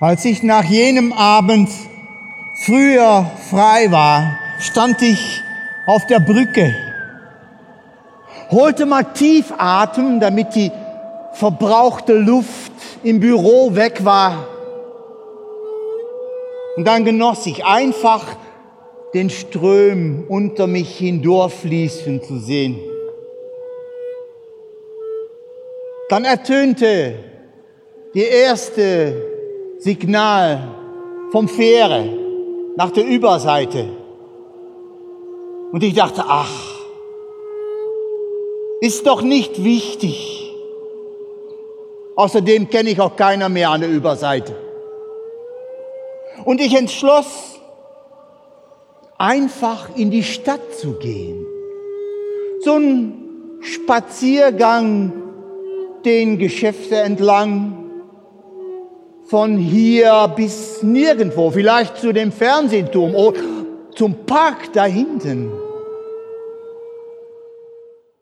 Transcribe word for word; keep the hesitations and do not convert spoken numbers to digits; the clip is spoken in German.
Als ich nach jenem Abend früher frei war, stand ich auf der Brücke, holte mal tief Atem, damit die verbrauchte Luft im Büro weg war. Und dann genoss ich einfach, den Ström unter mich hindurchfließen zu sehen. Dann ertönte die erste Signal vom Fähre nach der Überseite. Und ich dachte, ach, ist doch nicht wichtig. Außerdem kenne ich auch keiner mehr an der Überseite. Und ich entschloss, einfach in die Stadt zu gehen. So ein Spaziergang den Geschäften entlang, von hier bis nirgendwo, vielleicht zu dem Fernsehturm oder zum Park da hinten.